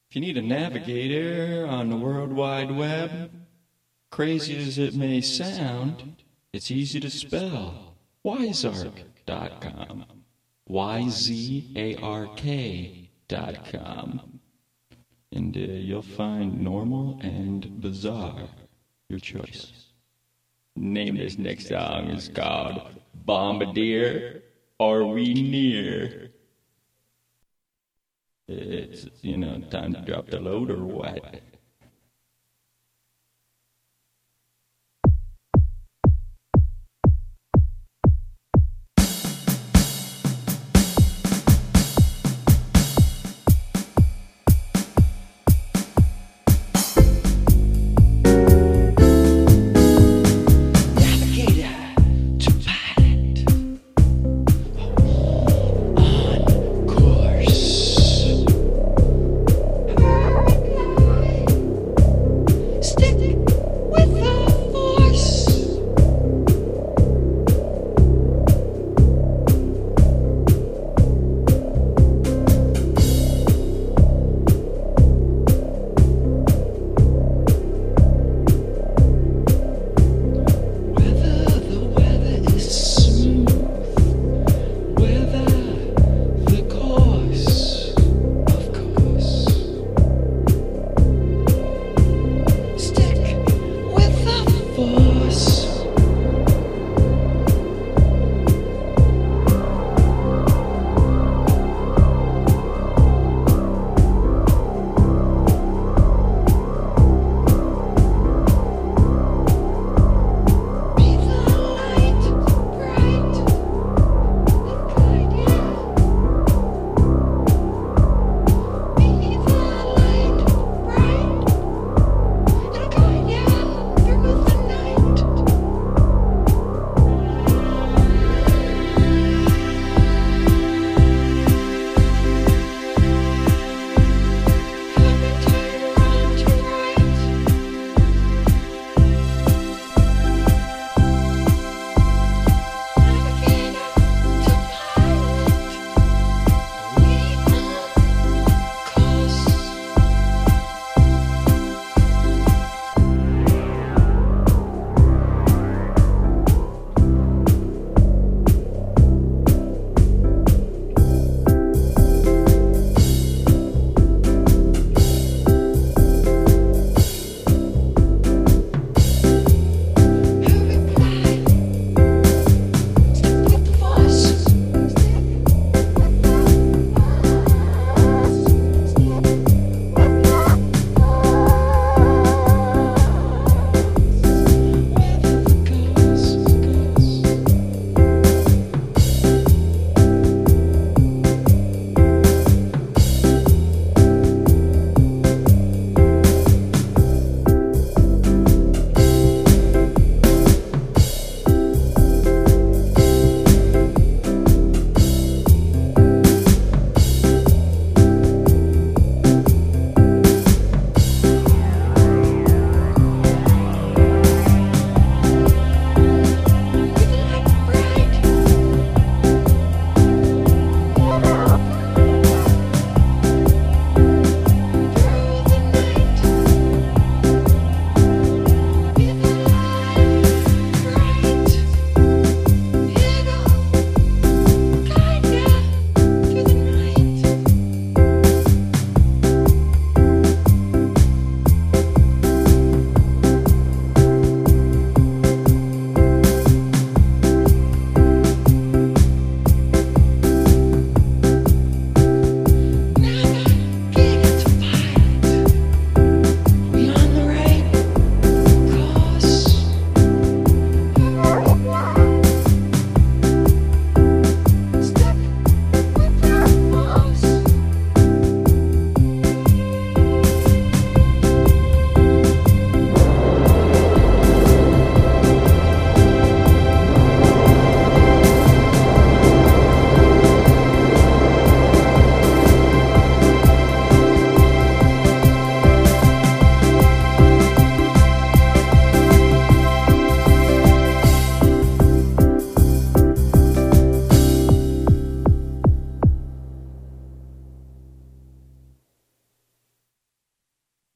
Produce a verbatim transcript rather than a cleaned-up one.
If you need a navigator on the World Wide Web, crazy as it may sound, it's easy to spell. Wyzark dot com. Y Z A R K dot com. And uh, you'll find normal and bizarre. Your choice. Name this next song is called Bombardier. Are We Near? It's, you know, time to drop the load or what?